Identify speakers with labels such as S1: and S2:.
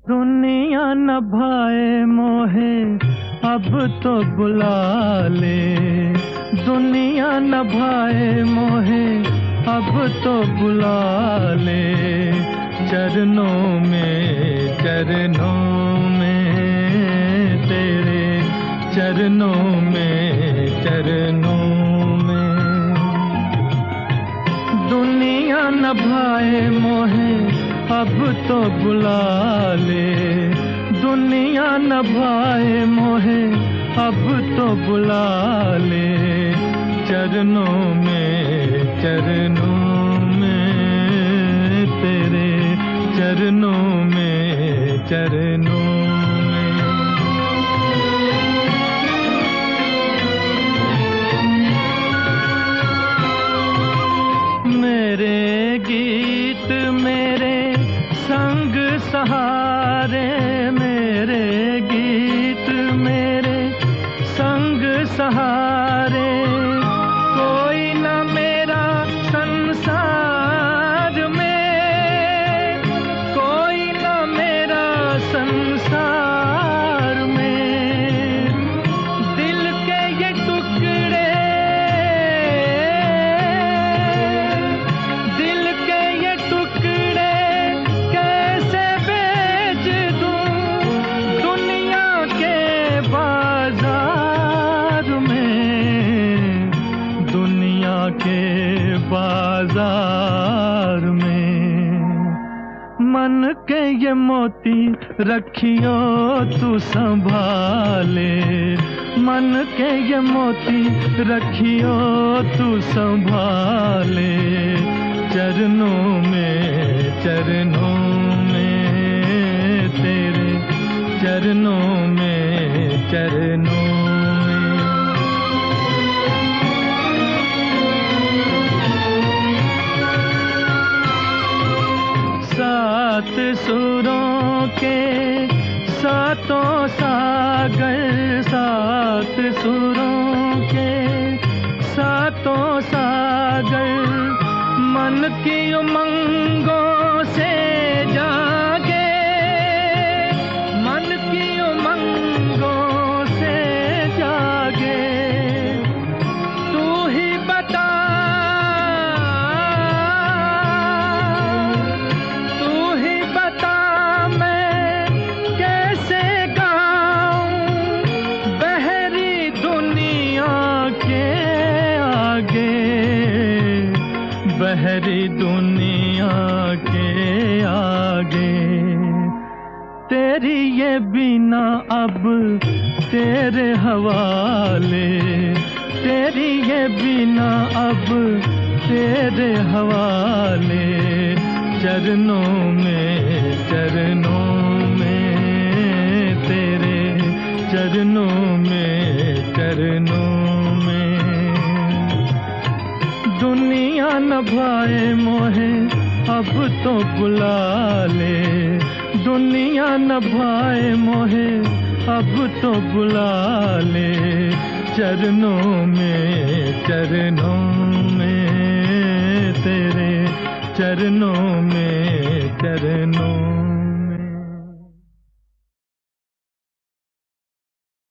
S1: दुनिया न भाए मोहे अब तो बुला ले। दुनिया न भाए मोहे अब तो बुला ले। चरणों में तेरे चरणों में दुनिया न भाए मोहे अब तो बुला ले। दुनिया न भाए मोहे अब तो बुला ले। चरणों में तेरे चरणों में मेरे गीत मेरे संग सहारे। मेरे गीत मेरे संग सहारे। कोई न मेरा संसार में, कोई न मेरा संसार में। दिल के ये टुकड़े, दिल के ये टुकड़े कैसे बेच दूं दुनिया के बाजार में। दुनिया के बाजार में मन के ये मोती रखियो तू संभाले। मन के ये मोती रखियो तू संभाले। चरणों में तेरे चरणों में सात सुरों के सातों सागर। सात सुरों के सातों सागर मन की उमंगों से जागे। मन की उमंगों से जागे। तू ही बता, तू ही बता मैं कैसे गाऊं बहरी दुनिया के आगे। बहरी दुनिया के आगे। तेरी ये बीना अब तेरे हवाले। तेरी ये बीना अब तेरे हवाले। चरणों में तेरे चरणों में दुनिया न भाए मोहे अब तो बुला ले। दुनिया न भाए मोहे अब तो बुला ले। चरणों में तेरे चरणों में